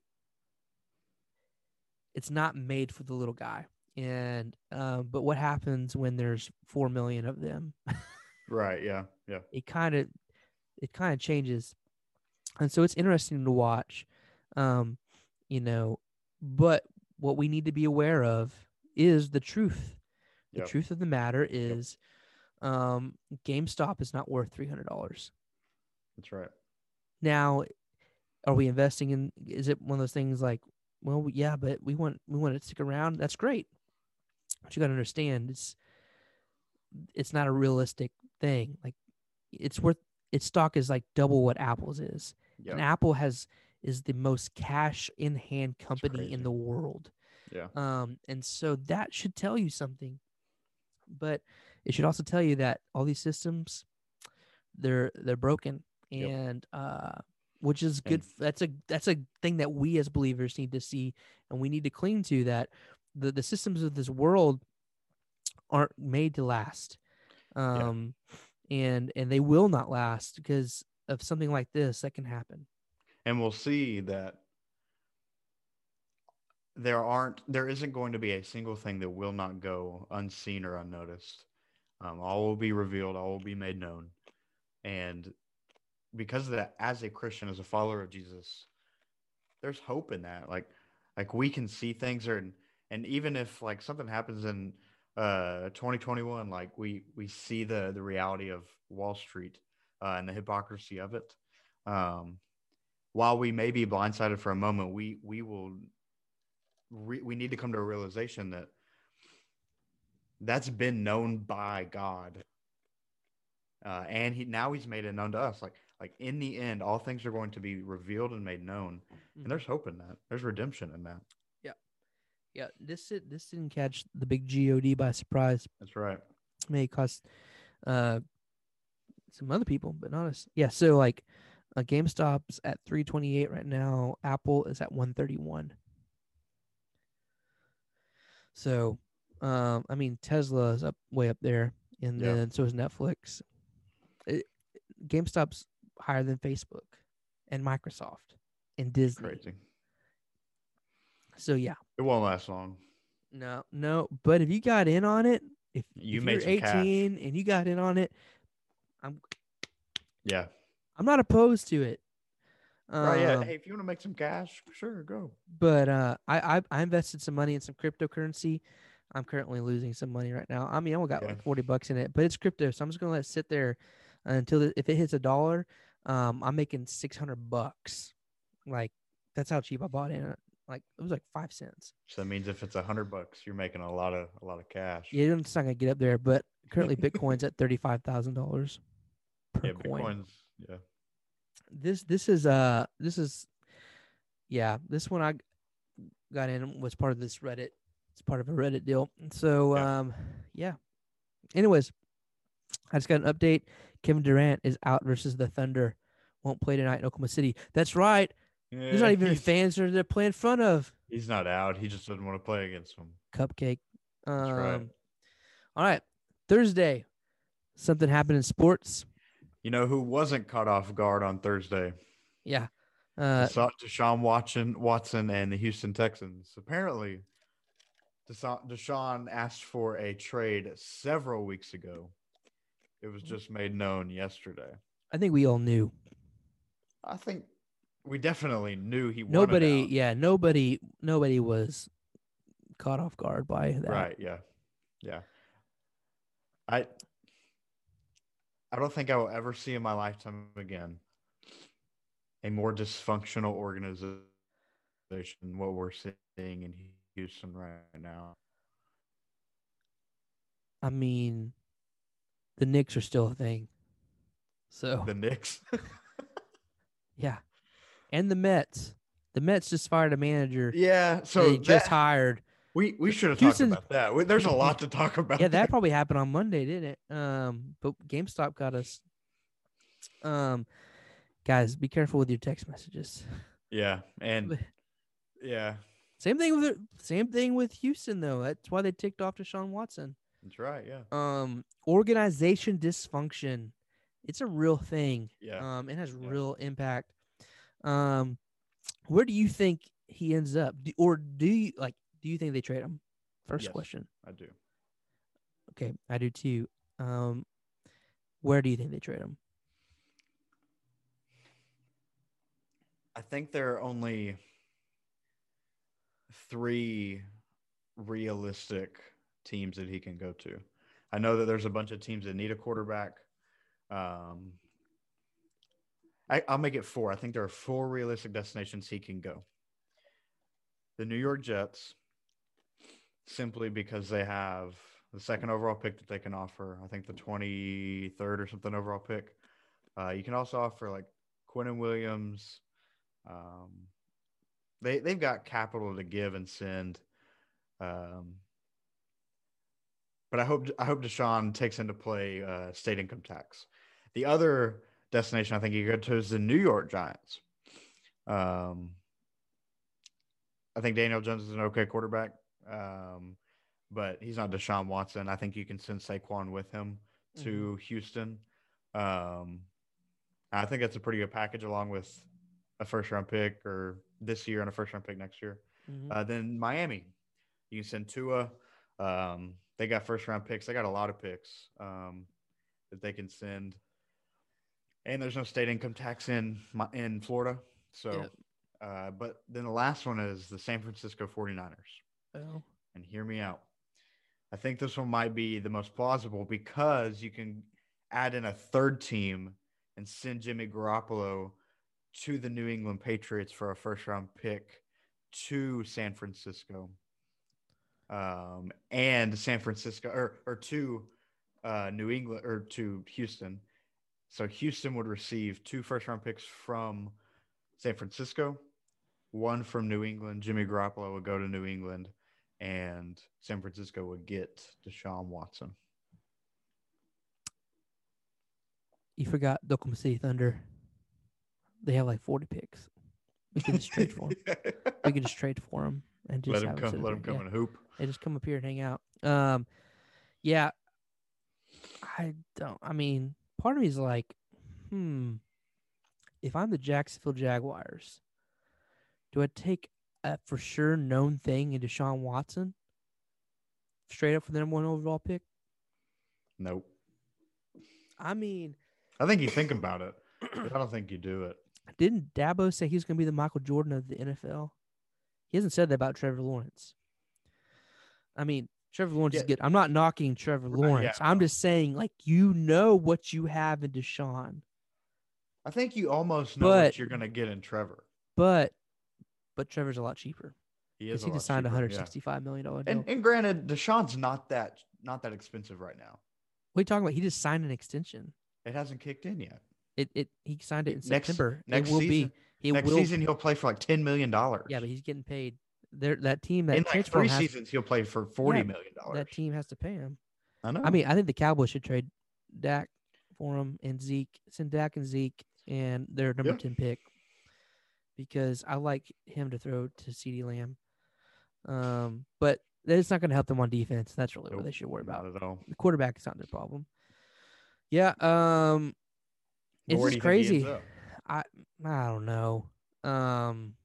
it's not made for the little guy. And um, but what happens when there's four million of them? Right. Yeah. Yeah. It kind of it kind of changes, and so it's interesting to watch. Um, you know, but what we need to be aware of is the truth. The Yep. truth of the matter is, um, GameStop is not worth three hundred dollars. That's right. Now, are we investing in? Is it one of those things like, well, yeah, but we want we want it to stick around. That's great. But you got to understand, it's it's not a realistic thing. Like, it's worth its stock is like double what Apple's is, and Yeah. Apple has is the most cash in hand company in crazy. the world. Yeah. Um, and so that should tell you something, but it should also tell you that all these systems, they're they're broken, Yep. and uh, which is good. And That's a that's a thing that we as believers need to see, and we need to cling to, that the the systems of this world aren't made to last, yeah. um, and and they will not last because of something like this that can happen. And we'll see that there aren't there isn't going to be a single thing that will not go unseen or unnoticed. Um, all will be revealed, all will be made known. And because of that, as a Christian, as a follower of Jesus, there's hope in that. Like like we can see things, or and even if like something happens in uh twenty twenty-one, like we we see the the reality of Wall Street uh, and the hypocrisy of it. Um, while we may be blindsided for a moment, we we will re- we need to come to a realization that that's been known by God, uh, and he now he's made it known to us. Like like in the end, all things are going to be revealed and made known, and there's hope in that. There's redemption in that. Yeah, yeah. This this didn't catch the big G O D by surprise. That's right. It may cost uh some other people, but not us. Yeah. So like, uh, GameStop's at three twenty-eight right now. Apple is at one thirty-one. So, um, I mean, Tesla is up way up there, and Yeah. then so is Netflix. It, GameStop's higher than Facebook and Microsoft and Disney. Crazy. So yeah, It won't last long. no, no. But if you got in on it, if, You if made you're some cash. eighteen and you got in on it, I'm Yeah. I'm not opposed to it. Right. Yeah. Um, Hey, if you want to make some cash, sure, go. but uh, I, I I invested some money in some cryptocurrency. I'm currently losing some money right now. I mean, I only got Yeah. like forty bucks in it, but it's crypto, so I'm just gonna let it sit there until it, if it hits a dollar, um, I'm making six hundred bucks. Like that's how cheap I bought in. Like it was like five cents. So that means if it's a hundred bucks, you're making a lot of a lot of cash. Yeah, it's not gonna get up there, but currently Bitcoin's at thirty five thousand dollars per Yeah. coin. Bitcoin's. Yeah. This this is uh this is yeah this one I got in was part of this Reddit. It's part of a Reddit deal. So Yeah. um yeah. Anyways, I just got an update. Kevin Durant is out versus the Thunder. Won't play tonight in Oklahoma City. That's right. There's Yeah. not even He's fans that they're playing in front of. he's not out. He just doesn't want to play against them. Cupcake. That's right. Um. All right. Thursday. Something happened in sports. You know who wasn't caught off guard on Thursday? Yeah. Uh. Desha- Deshaun Watson, Watson and the Houston Texans. Apparently, Desha- Deshaun asked for a trade several weeks ago. It was just made known yesterday. I think we all knew. I think we definitely knew he wanted Nobody. out. Yeah. Nobody. Nobody was caught off guard by that. Right. Yeah. Yeah. I I don't think I will ever see in my lifetime again a more dysfunctional organization than what we're seeing in Houston right now. I mean, the Knicks are still a thing. So The Knicks. yeah, and the Mets. The Mets just fired a manager. Yeah. So they just that, hired. we we should have Houston- talked about that. We- There's a lot to talk about. Yeah, that there. probably happened on Monday, didn't it? Um, but GameStop got us. Um, guys, be careful with your text messages. Yeah, and yeah, Same thing with same thing with Houston though. That's why they ticked off Deshaun Watson. that's right. Yeah. Um, organization dysfunction. It's a real thing. Yeah. Um, it has Yeah. real impact. Um, where do you think he ends up, do, or do you like? Do you think they trade him? First Yes. question. I do. Okay, I do too. Um, where do you think they trade him? I think there are only three realistic teams that he can go to. I know that there's a bunch of teams that need a quarterback. Um, I, I'll make it four. I think there are four realistic destinations he can go. The New York Jets, simply because they have the second overall pick that they can offer. I think the twenty-third or something overall pick. Uh, you can also offer like Quinnen Williams. Um, they they've got capital to give and send. Um, but I hope I hope Deshaun takes into play uh, state income tax. The other destination I think you go to is the New York Giants. Um, I think Daniel Jones is an okay quarterback, um, but he's not Deshaun Watson. I think you can send Saquon with him to mm-hmm. Houston. Um, I think that's a pretty good package, along with a first round pick or this year and a first round pick next year. Mm-hmm. Uh, then Miami, you can send Tua. Um, they got first round picks. They got a lot of picks um, that they can send. And there's no state income tax in in Florida. So, yeah. uh, but then the last one is the San Francisco forty-niners. Oh. And hear me out. I think this one might be the most plausible because you can add in a third team and send Jimmy Garoppolo to the New England Patriots for a first round pick to San Francisco. Um, and San Francisco or, or to uh, New England or to Houston. So Houston would receive two first round picks from San Francisco, one from New England. Jimmy Garoppolo would go to New England, and San Francisco would get Deshaun Watson. You forgot the Oklahoma City Thunder. They have like forty picks. We could just trade for them. We could just trade for them and just let him have come. Let him come yeah. and hoop. They just come up here and hang out. Um, yeah. I don't. I mean, part of me is like, hmm. If I'm the Jacksonville Jaguars, do I take a for sure known thing in Deshaun Watson straight up for the number one overall pick? Nope. I mean, I think you think about it, but I don't think you do it. Didn't Dabo say he's going to be the Michael Jordan of the N F L? He hasn't said that about Trevor Lawrence. I mean, Trevor Lawrence Yeah, is good. I'm not knocking Trevor right, yeah. Lawrence. I'm just saying, like, you know what you have in Deshaun. I think you almost know But what you're going to get in Trevor. but but Trevor's a lot cheaper He because is a he lot just signed a cheaper. hundred Yeah. sixty-five million dollar deal. And and granted, Deshaun's not that not that expensive right now. What are you talking about? He just signed an extension. It hasn't kicked in yet. It it he signed it in Next September. next it will season, be. He next will. season he'll play for like ten million dollars. Yeah, but he's getting paid. There, that team that In like trades for three him has, seasons he'll play for forty yeah, million dollars. that team has to pay him. I know. I mean, I think the Cowboys should trade Dak for him and Zeke. Send Dak and Zeke and their number Yeah. ten pick because I like him to throw to CeeDee Lamb. Um, but it's not going to help them on defense. That's really Nope, what they should worry about. Not at all. The quarterback is not their problem. Yeah. Um, But it's where just do you think he crazy. ends up? I I don't know. Um,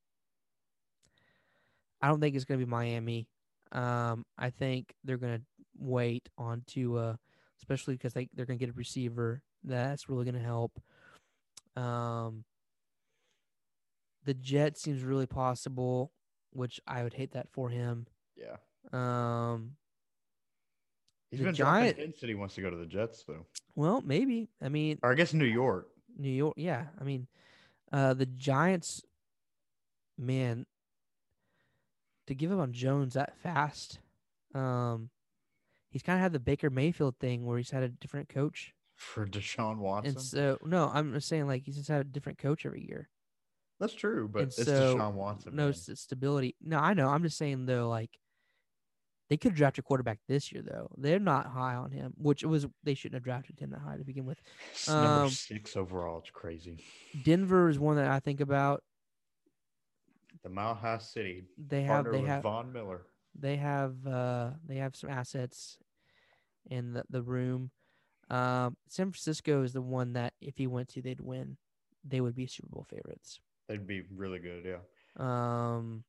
I don't think it's going to be Miami. Um, I think they're going to wait on Tua, especially because they they're going to get a receiver. That's really going to help. Um, the Jets seems really possible, which I would hate that for him. Yeah. Um, He's the been Giant. dropping hints that he wants to go to the Jets, though. Well, maybe. I mean, Or I guess New York. New York. Yeah. I mean, uh, the Giants. Man, to give up on Jones that fast. Um, he's kind of had the Baker Mayfield thing where he's had a different coach. For Deshaun Watson. And so, no, I'm just saying, like, he's just had a different coach every year. That's true, but and it's so, Deshaun Watson. No man. st- stability. No, I know. I'm just saying, though, like, they could have drafted a quarterback this year, though. They're not high on him, which was they shouldn't have drafted him that high to begin with. It's Um, number six overall. It's crazy. Denver is one that I think about. The Mile High City. They have, Partner they with have, Von Miller. they have, uh, they have some assets in the, the room. Um, San Francisco is the one that if he went to, they'd win. They would be Super Bowl favorites. They'd be really good, yeah. Um.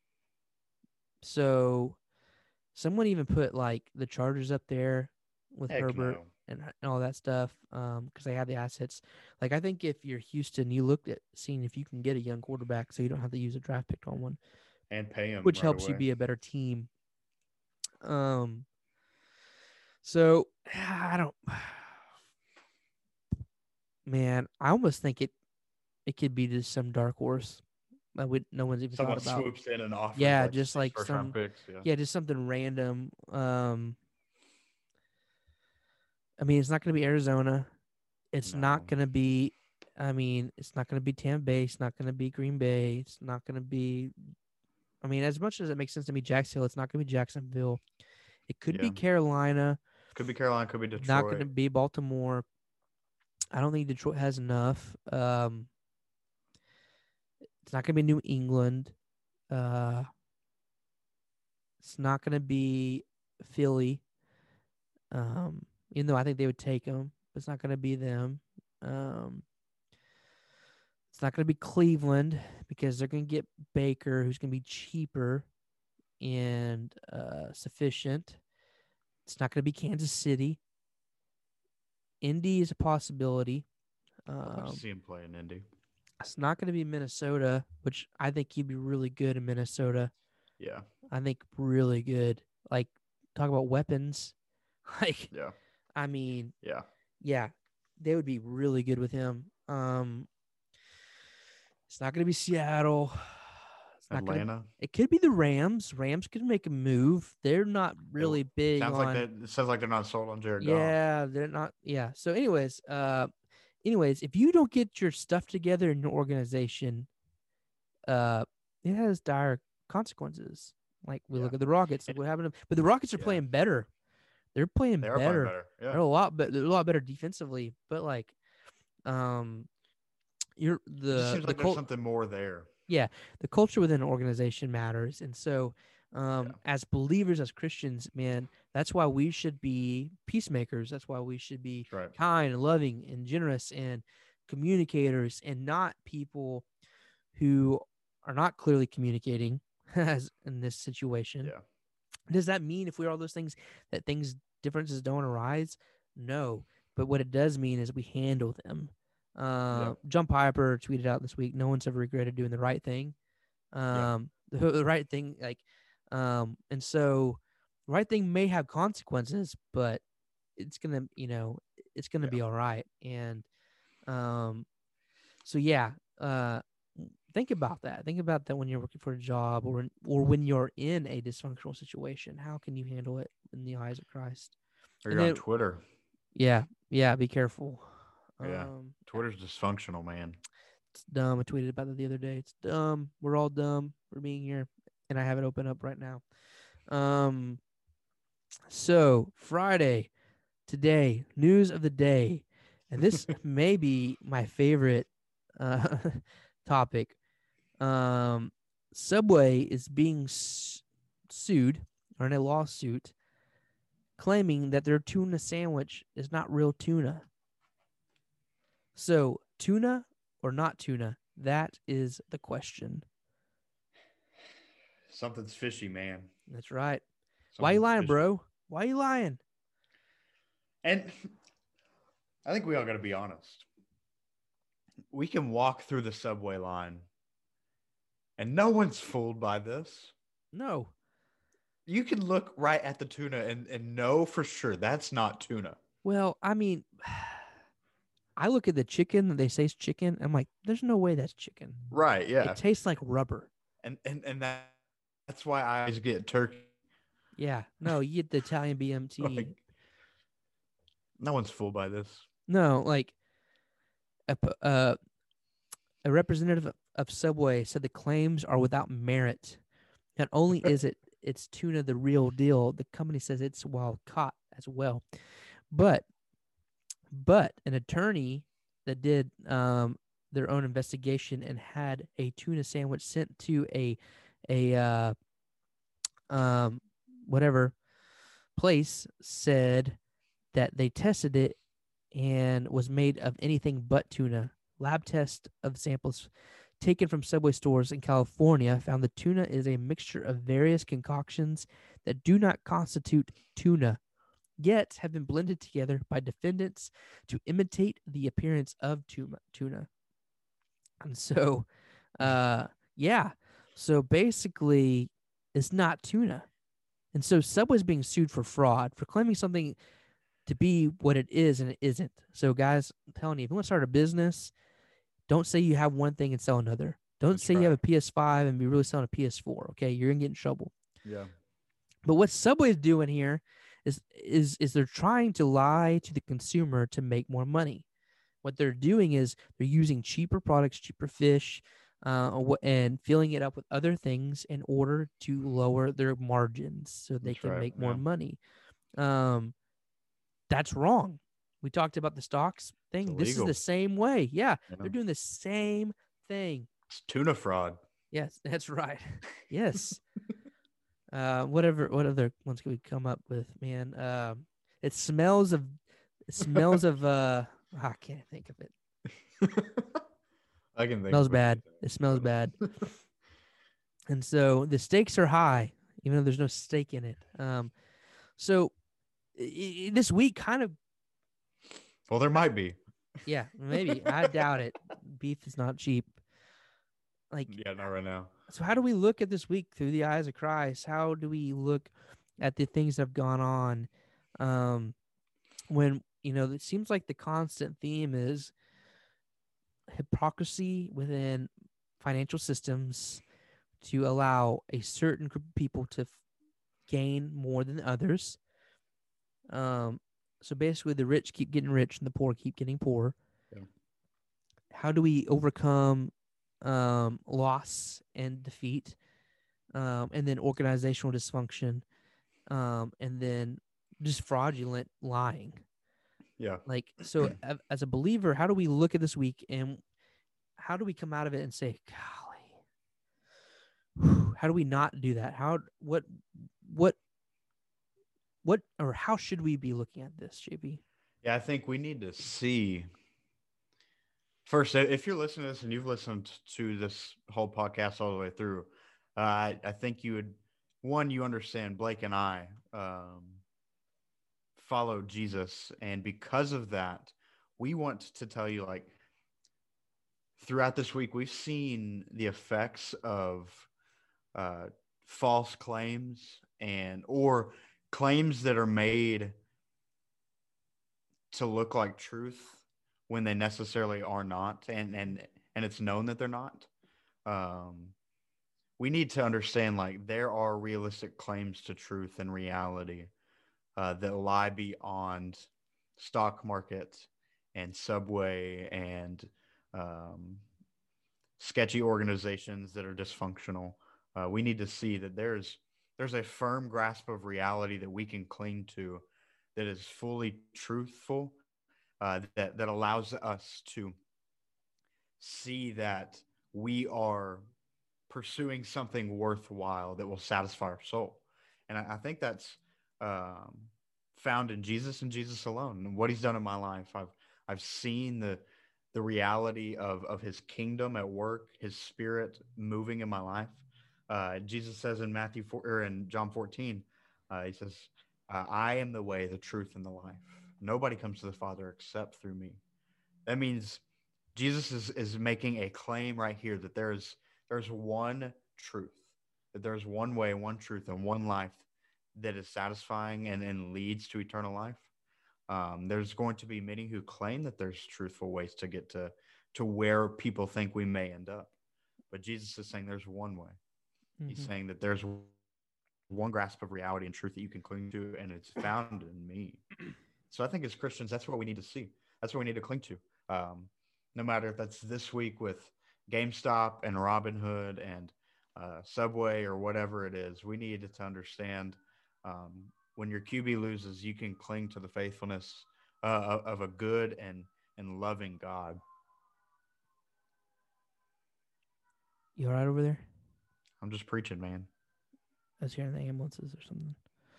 So, someone even put like the Chargers up there with Heck Herbert no. and, and all that stuff. Um, because they have the assets. Like I think if you're Houston, you looked at seeing if you can get a young quarterback, so you don't have to use a draft pick on one, And pay him, which right helps away. you be a better team. Um. So I don't. Man, I almost think it. It could be just some dark horse that we no one's even Someone thought about. swoops in and offers. Yeah, like just six like first some- round picks. Yeah. Yeah, just something random. Um, I mean, it's not going to be Arizona. It's No. not going to be. I mean, it's not going to be Tampa Bay. It's not going to be Green Bay. It's not going to be. I mean, as much as it makes sense to me, Jacksonville. It's not going to be Jacksonville. It could be Yeah. Carolina. Could be Carolina. Could be Detroit. Not going to be Baltimore. I don't think Detroit has enough. Um, it's not going to be New England. Uh, it's not going to be Philly. Um, even though I think they would take them, but it's not going to be them. Um, it's not going to be Cleveland because they're going to get Baker, who's going to be cheaper and uh, sufficient. It's not going to be Kansas City. Indy is a possibility. I'd love Um, to see him play in Indy. it's not going to be Minnesota, which I think he'd be really good in Minnesota. Yeah. I think really good. Like, talk about weapons. Like, Yeah. I mean, Yeah. yeah, they would be really good with him. Um, it's not going to be Seattle. It's not gonna, Atlanta. it could be the Rams. Rams could make a move. They're not really big Sounds on. like that. It sounds like they're not sold on Jared Goff. Yeah, they're not. Yeah. So, anyways, uh, anyways, if you don't get your stuff together in your organization, uh, it has dire consequences. Like we Yeah. look at the Rockets, like what happened. To, but the Rockets are Yeah. playing better. They're playing They are better. playing better. They're Yeah. a lot better. They're a lot better defensively. But like, um, you're It just the seems the like cul- there's something more there. the culture within an organization matters, and so. Um, Yeah. as believers, as Christians, man, that's why we should be peacemakers. That's why we should be That's right. kind and loving and generous and communicators and not people who are not clearly communicating as in this situation. Yeah. Does that mean if we're all those things that things differences don't arise? No. But what it does mean is we handle them. Uh, Yeah. John Piper tweeted out this week, no one's ever regretted doing the right thing. Yeah. Um, the, the right thing, like, um, and so the right thing may have consequences, but it's gonna, you know, it's gonna Yeah. be all right. And um, so yeah, uh, think about that. Think about that when you're working for a job, or or when you're in a dysfunctional situation. How can you handle it in the eyes of Christ? Or And you're on then, Twitter. yeah, yeah, be careful. Yeah. Um, Twitter's dysfunctional, man. it's dumb. I tweeted about it the other day. It's dumb. We're all dumb for being here, and I have it open up right now. Um, so Friday today, news of the day, and this may be my favorite uh, topic. Um, Subway is being s- sued or in a lawsuit, claiming that their tuna sandwich is not real tuna. So, tuna or not tuna? That is the question. Something's fishy, man. That's right. Why you Something's lying, fishy. bro? Why you lying? And I think we all got to be honest. We can walk through the subway line and no one's fooled by this. No. You can look right at the tuna and, and know for sure that's not tuna. Well, I mean, I look at the chicken that they say is chicken. I'm like, there's no way that's chicken. Right, yeah. It tastes like rubber. And and and that, that's why I always get turkey. Yeah. No, you get the Italian B M T. Like, no one's fooled by this. No, like a, p- uh, a representative of Subway said the claims are without merit. Not only is it it's tuna the real deal, the company says it's wild caught as well. But but an attorney that did um, their own investigation and had a tuna sandwich sent to a a uh, um, whatever place said that they tested it and was made of anything but tuna. Lab test of samples taken from Subway stores in California found the tuna is a mixture of various concoctions that do not constitute tuna, yet have been blended together by defendants to imitate the appearance of tuna. tuna. And so, uh, yeah, so basically, it's not tuna. And so Subway's being sued for fraud, for claiming something to be what it is and it isn't. So, guys, I'm telling you, if you want to start a business, don't say you have one thing and sell another. Don't That's say you have right. a P S five and be really selling a P S four. Okay, you're gonna get in trouble. Yeah. But what Subway's doing here is is is they're trying to lie to the consumer to make more money. What they're doing is they're using cheaper products, cheaper fish, uh, and filling it up with other things in order to lower their margins so they That's can right. make more Yeah. money. Um, that's wrong. We talked about the stocks thing. This is illegal. the same way. Yeah, Yeah. they're doing the same thing. It's tuna fraud. Yes, that's right. Yes. uh, whatever. What other ones can we come up with, man? Um, it smells of. It smells of. Uh, I can't think of it. I can think. Smells of bad. anything, It smells but- bad. And so the stakes are high, even though there's no stake in it. Um, so i- i- this week kind of, Well, there might be. yeah, maybe. I doubt it. Beef is not cheap. Like, Yeah, not right now. so how do we look at this week through the eyes of Christ? How do we look at the things that have gone on? Um, when, you know, it seems like the constant theme is hypocrisy within financial systems to allow a certain group of people to f- gain more than others. Um, so basically, the rich keep getting rich and the poor keep getting poor. Yeah. How do we overcome um, loss and defeat, um, and then organizational dysfunction, um, and then just fraudulent lying? Yeah. Like, so a- as a believer, how do we look at this week and how do we come out of it and say, golly, how do we not do that? How, what, what, what, or how should we be looking at this, J B? Yeah, I think we need to see first. If you're listening to this and you've listened to this whole podcast all the way through, uh, I, I think you would one, you understand Blake and I um, follow Jesus, and because of that, we want to tell you like throughout this week, we've seen the effects of uh, false claims and or claims that are made to look like truth when they necessarily are not, and and and it's known that they're not. Um, we need to understand like there are realistic claims to truth and reality uh, that lie beyond stock market and Subway and um, sketchy organizations that are dysfunctional. Uh, we need to see that there's there's a firm grasp of reality that we can cling to that is fully truthful, uh, that that allows us to see that we are pursuing something worthwhile that will satisfy our soul. And I, I think that's um, found in Jesus and Jesus alone and what he's done in my life. I've, I've seen the, the reality of, of his kingdom at work, his spirit moving in my life. Uh, Jesus says in Matthew four, or in John fourteen, uh, he says, uh, I am the way, the truth, and the life. Nobody comes to the Father except through me. That means Jesus is, is making a claim right here that there's there's one truth, that there's one way, one truth, and one life that is satisfying and, and leads to eternal life. Um, there's going to be many who claim that there's truthful ways to get to to where people think we may end up. But Jesus is saying there's one way. He's Mm-hmm. saying that there's one grasp of reality and truth that you can cling to, and it's found in me. So I think as Christians, that's what we need to see. That's what we need to cling to. Um, no matter if that's this week with GameStop and Robinhood and uh, Subway or whatever it is, we need to understand um, when your Q B loses, you can cling to the faithfulness uh, of a good and, and loving God. You all right over there? I'm just preaching, man. I was hearing the ambulances or something.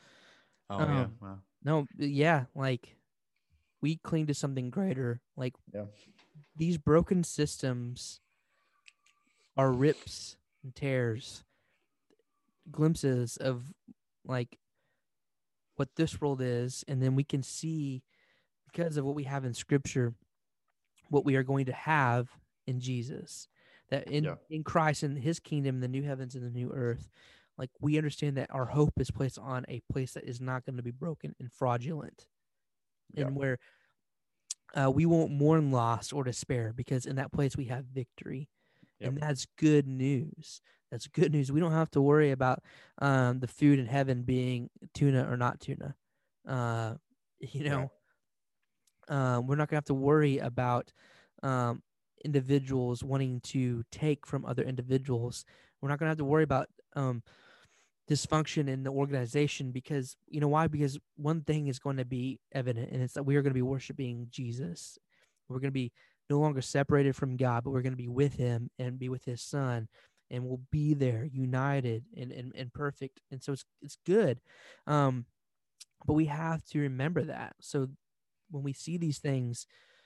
Oh, yeah. Um, Well, no, yeah, like we cling to something greater. Like yeah. these broken systems are rips and tears, glimpses of like what this world is, and then we can see because of what we have in Scripture, what we are going to have in Jesus. That in Yeah. in Christ and His kingdom, the new heavens and the new earth, like we understand that our hope is placed on a place that is not going to be broken and fraudulent, Yeah. and where uh, we won't mourn loss or despair because in that place we have victory. Yep. And that's good news. That's good news. We don't have to worry about um, the food in heaven being tuna or not tuna. Uh, you Yeah. know, um, we're not going to have to worry about um, individuals wanting to take from other individuals. We're not going to have to worry about um, dysfunction in the organization because, you know why? Because one thing is going to be evident, and it's that we are going to be worshiping Jesus. We're going to be no longer separated from God, but we're going to be with Him and be with His Son, and we'll be there, united and and, and perfect. And so it's it's good, um, but we have to remember that. So when we see these things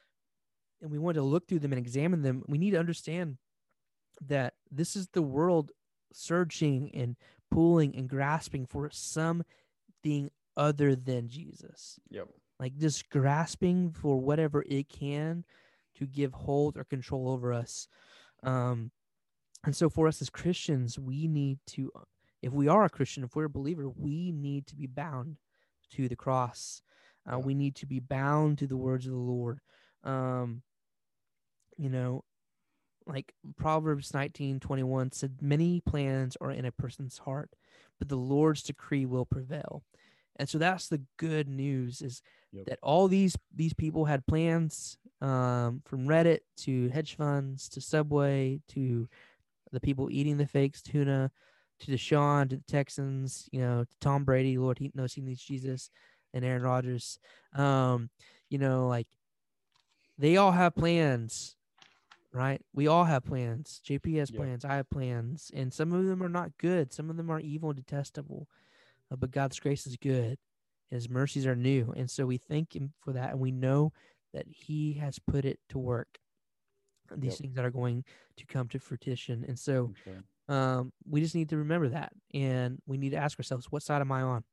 and we want to look through them and examine them, we need to understand that this is the world searching and pulling and grasping for something other than Jesus. Yep. Like just grasping for whatever it can to give hold or control over us. Um, and so for us as Christians, we need to, if we are a Christian, if we're a believer, we need to be bound to the cross. Uh, Yeah. we need to be bound to the words of the Lord. Um, you know, like Proverbs nineteen twenty one said, many plans are in a person's heart, but the Lord's decree will prevail. And so that's the good news is Yep. that all these these people had plans, um, from Reddit to hedge funds to Subway to the people eating the fakes tuna to Deshaun to the Texans, you know, to Tom Brady. Lord, he knows he needs Jesus, and Aaron Rodgers. Um, you know, like they all have plans, right? We all have plans. J P has Yep. plans. I have plans, and some of them are not good. Some of them are evil and detestable. Uh, but God's grace is good. His mercies are new, and so we thank Him for that, and we know that He has put it to work. These Yep. things that are going to come to fruition, and so That's right. um, we just need to remember that, and we need to ask ourselves, what side am I on?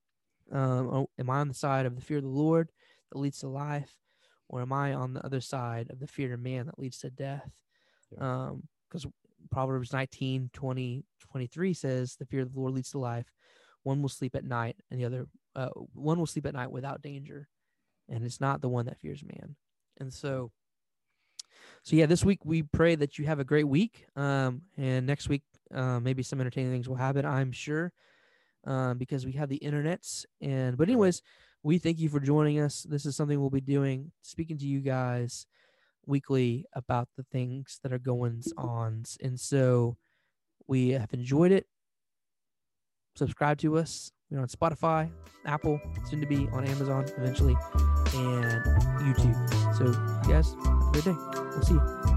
Um, oh, am I on the side of the fear of the Lord that leads to life, or am I on the other side of the fear of man that leads to death? Yeah. Um, because Proverbs nineteen, twenty, twenty-three says, the fear of the Lord leads to life. One will sleep at night, and the other, uh, one will sleep at night without danger. And it's not the one that fears man. And so, so yeah, this week we pray that you have a great week. Um, and next week, uh, maybe some entertaining things will happen, I'm sure, um, because we have the internets. And but anyways, we thank you for joining us. This is something we'll be doing, speaking to you guys weekly about the things that are going on. And so we have enjoyed it. Subscribe to us. We're on Spotify, Apple, soon to be on Amazon eventually, and YouTube. So you guys, have a great day. We'll see you.